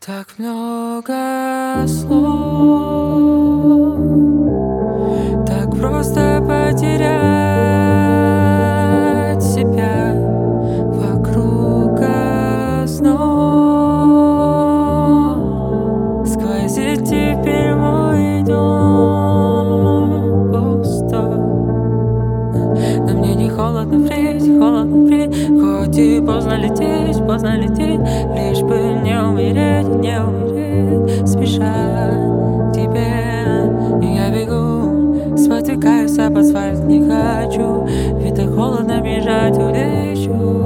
Так много слов, так просто потерять себя вокруг основ. Сквозит теперь мой дом пустой, но мне не холодно впредь, хоть и поздно лететь, лишь бы не умереть, спеша к тебе. Я бегу, спотыкаюсь об асфальт, не хочу, ведь так холодно бежать в речу.